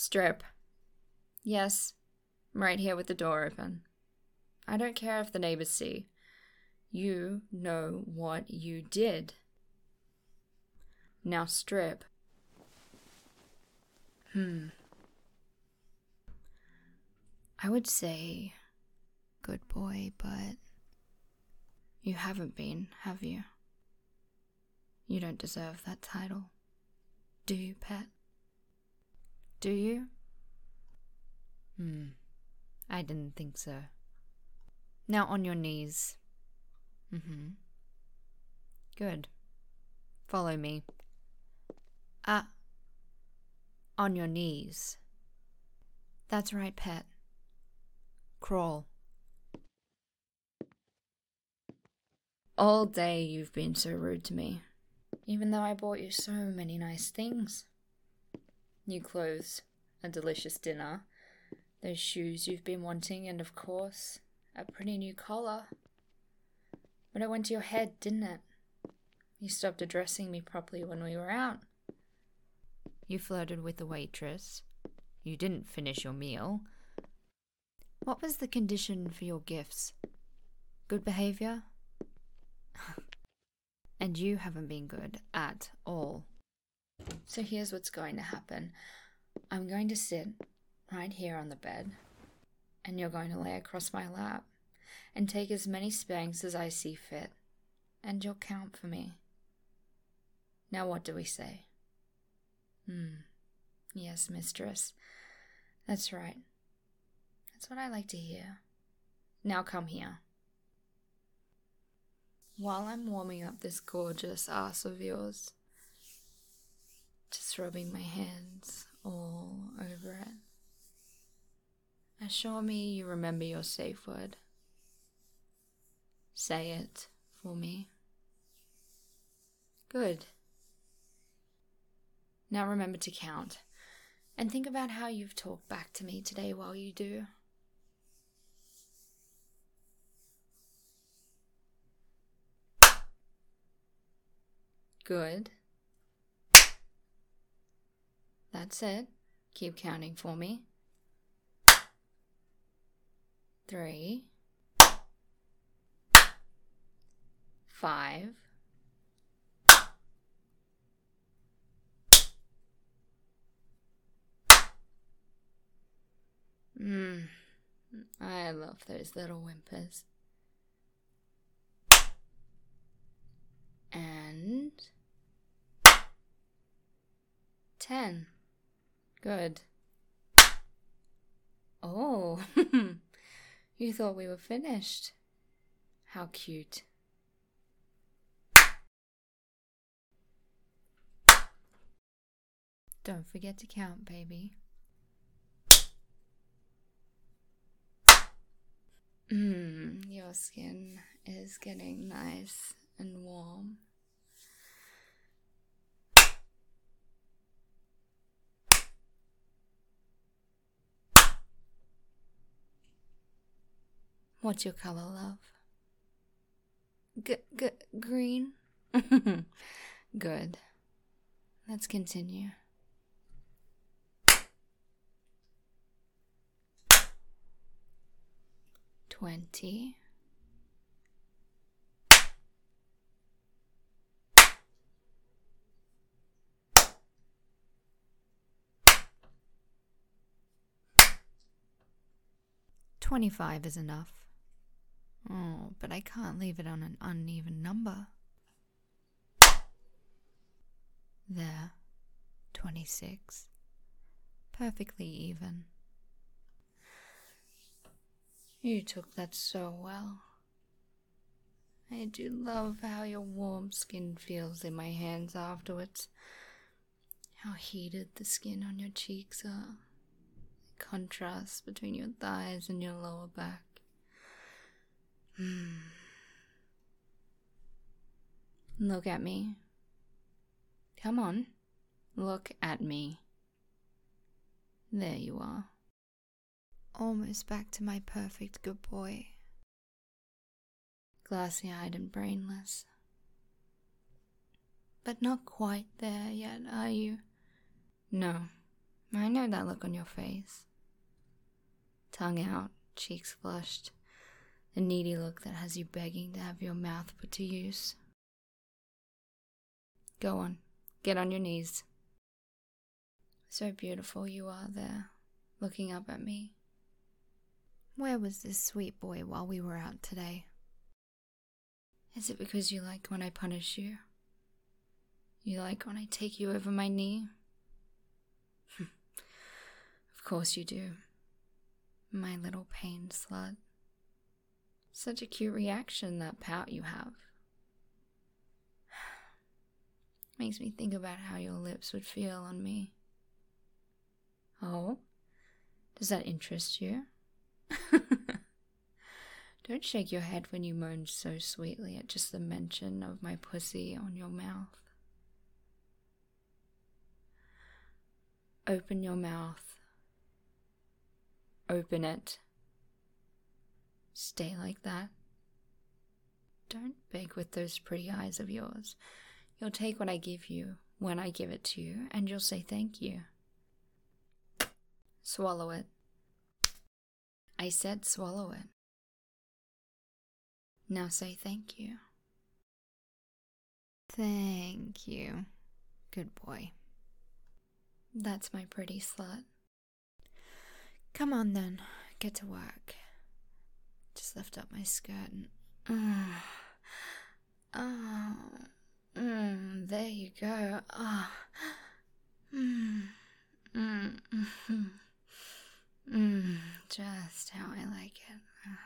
Strip. Yes, I'm right here with the door open. I don't care if the neighbors see. You know what you did. Now strip. I would say good boy, but you haven't been, have you? You don't deserve that title. Do you, pet? Do you? I didn't think so. Now on your knees. Good. Follow me. On your knees. That's right, pet. Crawl. All day you've been so rude to me, even though I bought you so many nice things. New clothes, a delicious dinner, those shoes you've been wanting, and of course, a pretty new collar. But it went to your head, didn't it? You stopped addressing me properly when we were out. You flirted with the waitress. You didn't finish your meal. What was the condition for your gifts? Good behavior? And you haven't been good at all. So here's what's going to happen. I'm going to sit right here on the bed, and you're going to lay across my lap and take as many spanks as I see fit, and you'll count for me. Now what do we say? Yes, mistress. That's right. That's what I like to hear. Now come here. While I'm warming up this gorgeous ass of yours, just rubbing my hands all over it, assure me you remember your safe word. Say it for me. Good. Now remember to count, and think about how you've talked back to me today while you do. Good. That's it. Keep counting for me. 3, 5, I love those little whimpers. And 10. Good. Oh, you thought we were finished. How cute. Don't forget to count, baby. Your skin is getting nice and warm. What's your color, love? Green? Good. Let's continue. 20. 25 is enough. Oh, but I can't leave it on an uneven number. There. 26. Perfectly even. You took that so well. I do love how your warm skin feels in my hands afterwards. How heated the skin on your cheeks are. The contrast between your thighs and your lower back. Look at me. Come on. Look at me. There you are. Almost back to my perfect good boy. Glassy-eyed and brainless. But not quite there yet, are you? No, I know that look on your face. Tongue out, cheeks flushed. The needy look that has you begging to have your mouth put to use. Go on, get on your knees. So beautiful you are there, looking up at me. Where was this sweet boy while we were out today? Is it because you like when I punish you? You like when I take you over my knee? Of course you do. My little pain slut. Such a cute reaction, that pout you have. Makes me think about how your lips would feel on me. Oh? Does that interest you? Don't shake your head when you moan so sweetly at just the mention of my pussy on your mouth. Open your mouth. Open it. Stay like that. Don't beg with those pretty eyes of yours. You'll take what I give you when I give it to you, and you'll say thank you. Swallow it. I said swallow it. Now say thank you. Thank you. Good boy. That's my pretty slut. Come on then, get to work. Just lift up my skirt and... there you go. Just how I like it.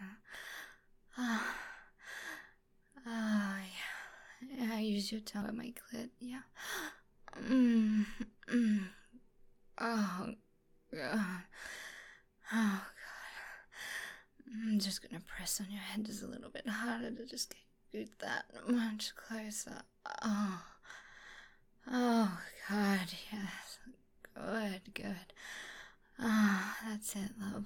Yeah. Use your tongue at my clit. Yeah. Oh God. Oh God. I'm just gonna press on your head just a little bit harder to just get that much closer. Oh God, yes. Good. That's it, love.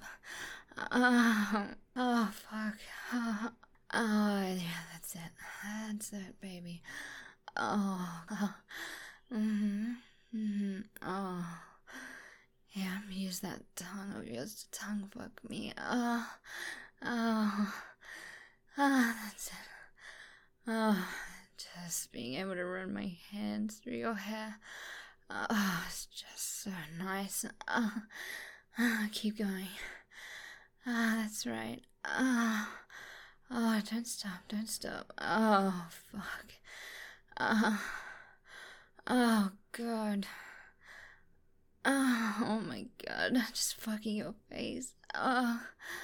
Fuck. Yeah, that's it, baby. Oh, yeah, use that tongue of yours to tongue fuck me. That's it. Just being able to run my hands through your hair. It's just so nice. Keep going. That's right. Don't stop. Oh, fuck. Oh, God. Oh my God, just fucking your face. Yeah.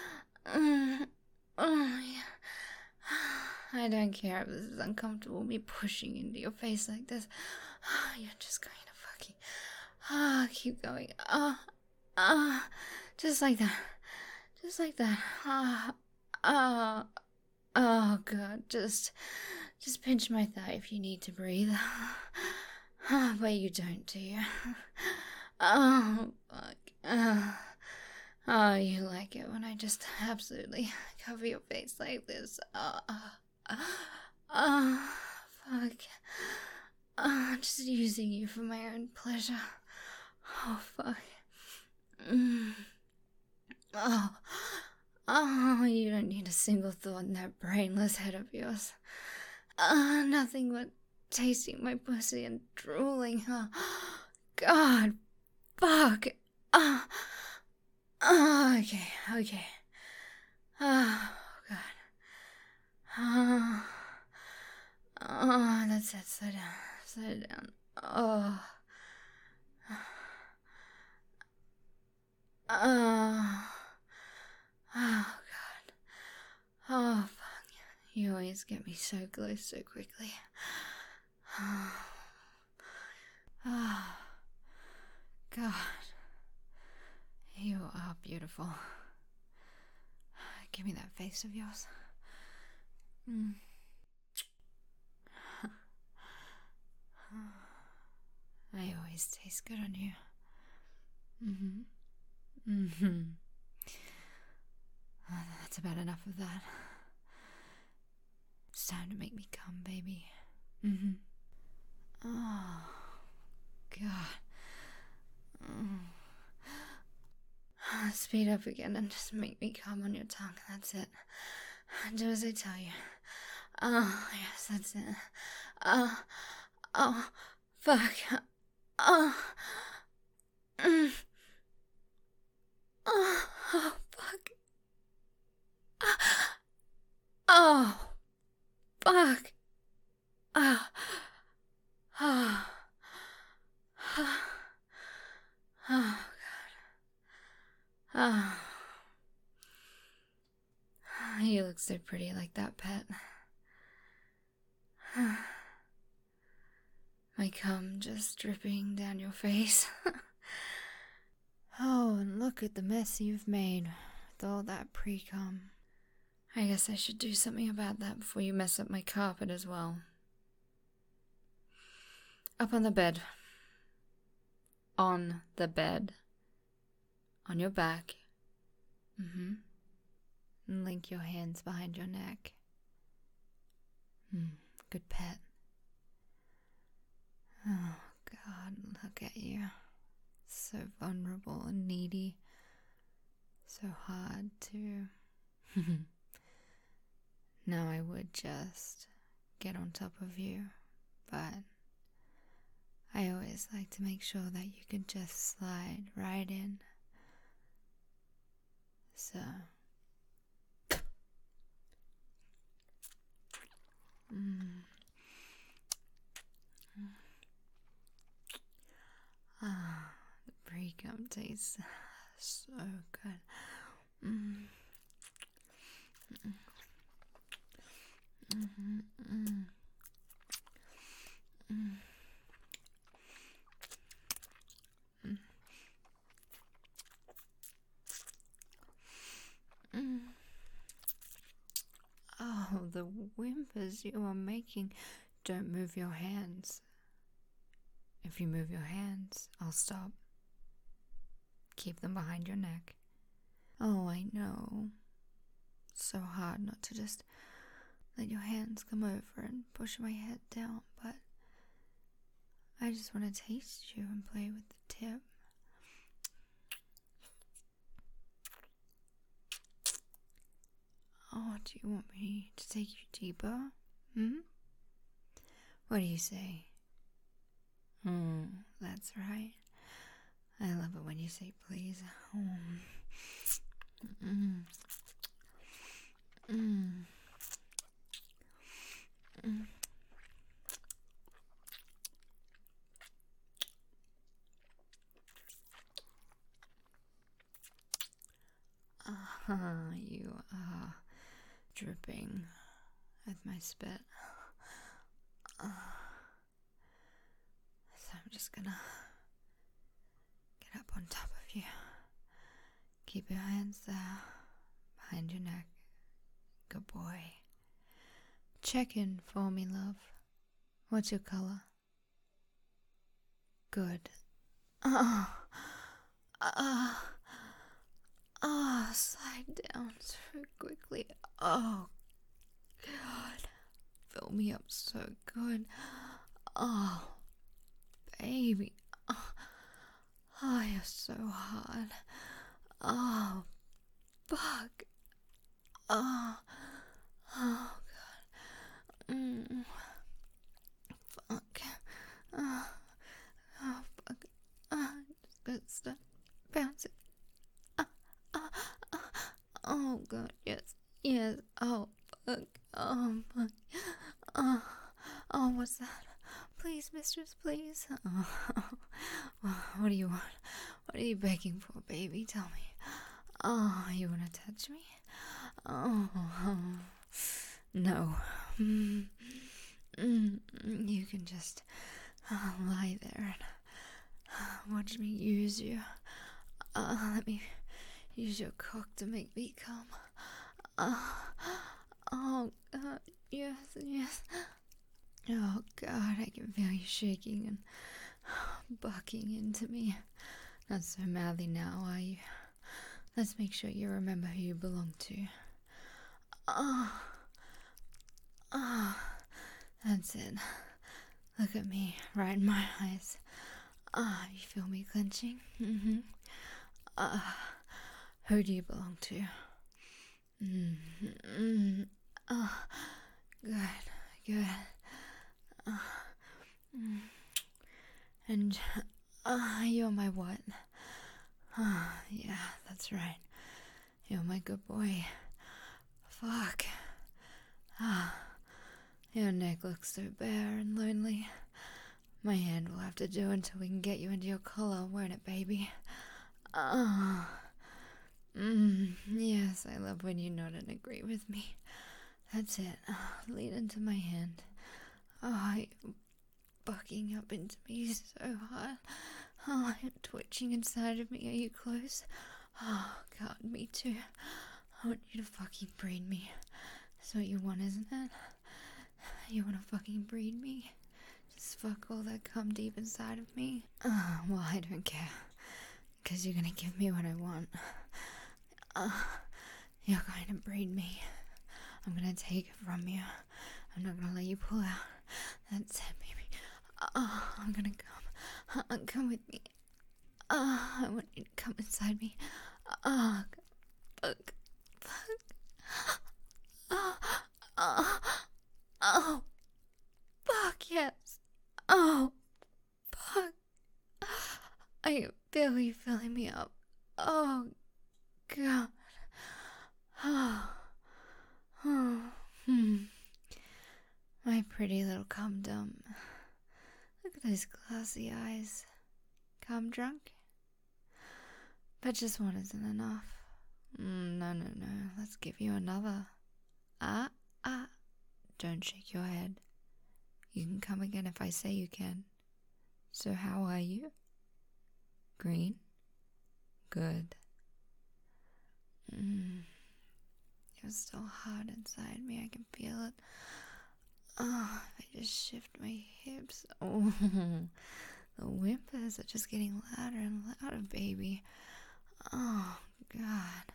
I don't care if this is uncomfortable, me pushing into your face like this. You're just going to fucking... keep going. Just like that. Oh God, just pinch my thigh if you need to breathe. But you don't, do you? Oh, fuck. You like it when I just absolutely cover your face like this. Fuck. Just using you for my own pleasure. Oh, fuck. You don't need a single thought in that brainless head of yours. Nothing but tasting my pussy and drooling. God. Fuck. Okay. Oh, God. That's it. Slow down. Oh, God. Oh, fuck. You always get me so close so quickly. Oh, God. You are beautiful. Give me that face of yours. I always taste good on you. That's about enough of that. It's time to make me come, baby. Oh, God. Speed up again and just make me come on your tongue. That's it. Do as I tell you. Yes, that's it. Oh, fuck. Oh, oh, fuck. Oh, fuck. Oh, oh, oh, God. You look so pretty like that, pet. My cum just dripping down your face. Oh, and look at the mess you've made with all that pre-cum. I guess I should do something about that before you mess up my carpet as well. Up on the bed. On the bed. On your back. And link your hands behind your neck. Good pet. Oh, God, look at you. So vulnerable and needy. So hard, too. Now I would just get on top of you, but I always like to make sure that you can just slide right in. So... the pre-cum tastes so good. Oh, the whimpers you are making. Don't move your hands. If you move your hands, I'll stop. Keep them behind your neck. Oh, I know. It's so hard not to just let your hands come over and push my head down, but I just want to taste you and play with the tip. Oh, do you want me to take you deeper? What do you say? That's right. I love it when you say please. You are dripping with my spit. So I'm just gonna get up on top of you. Keep your hands there, behind your neck. Good boy. Check in for me, love. What's your color? Good. Slide down so quickly. Oh, God. Fill me up so good. Oh, baby. Oh, you're so hot. Oh, fuck. Oh, God. Fuck. Oh, fuck. Just stop bouncing. Oh, God, yes. Oh, fuck. Oh, fuck. Oh, what's that? Please, mistress, please. What do you want? What are you begging for, baby? Tell me. Oh, you want to touch me? Oh, no. You can just lie there and watch me use you. Let me use your cock to make me come. Oh, God, yes. Oh, God, I can feel you shaking and bucking into me. Not so madly now, are you? Let's make sure you remember who you belong to. That's it. Look at me, right in my eyes. You feel me clenching? Who do you belong to? Oh, good. And you're my what? Yeah, that's right. You're my good boy. Fuck. Your neck looks so bare and lonely. My hand will have to do until we can get you into your collar, won't it, baby? Yes, I love when you nod and agree with me. That's it. Lean into my hand. You're bucking up into me so hard. You're twitching inside of me. Are you close? God, me too. I want you to fucking breed me. That's what you want, isn't it? You want to fucking breed me? Just fuck all that cum deep inside of me? Well, I don't care. Because you're gonna give me what I want. You're going to breed me. I'm gonna take it from you. I'm not gonna let you pull out. That's it, baby. I'm gonna come. Come with me. I want you to come inside me. Fuck. Fuck, yes. Fuck. Are you barely filling me up? Oh, God. My pretty little cum dump. Look at those glassy eyes. Cum drunk? But just one isn't enough. No. Let's give you another. Don't shake your head. You can come again if I say you can. So how are you? Green? Good. You're still hard inside me. I can feel it. I just shift my hips. Oh, the whimpers are just getting louder and louder, baby. Oh, God.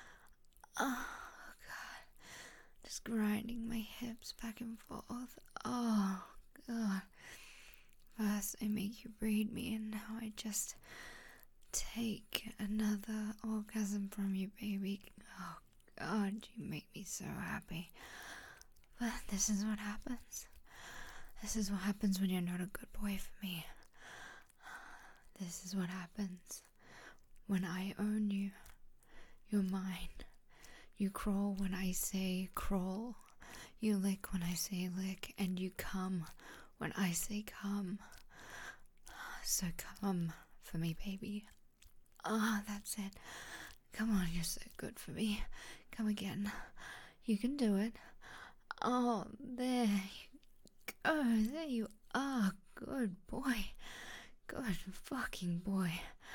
Just grinding my hips back and forth. Oh, God. First I make you breed me, and now I just take another orgasm from you, baby. Oh, God, you make me so happy. But this is what happens. This is what happens when you're not a good boy for me. This is what happens when I own you. You're mine. You crawl when I say crawl. You lick when I say lick. And you come when I say come. So come for me, baby. That's it. Come on, you're so good for me. Come again. You can do it. Oh, there you go. There you are. Good boy. Good fucking boy.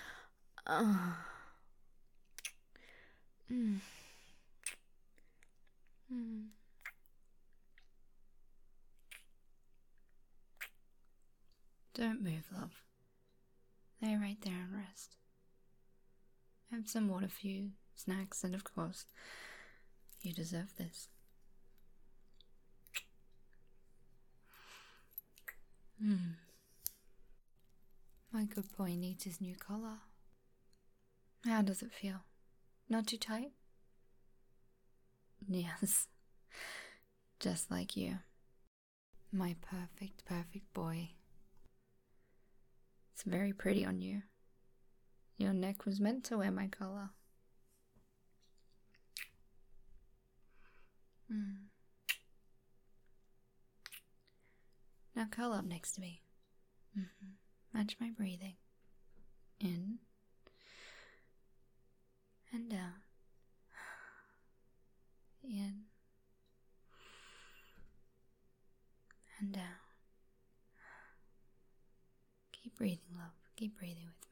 Don't move, love. Lay right there and rest. Have some water for you, snacks, and of course, you deserve this. My good boy needs his new collar. How does it feel? Not too tight? Yes. Just like you. My perfect boy. It's very pretty on you. Your neck was meant to wear my collar. Now curl up next to me. Match my breathing. In and down. In and down. Keep breathing, love. Keep breathing with me.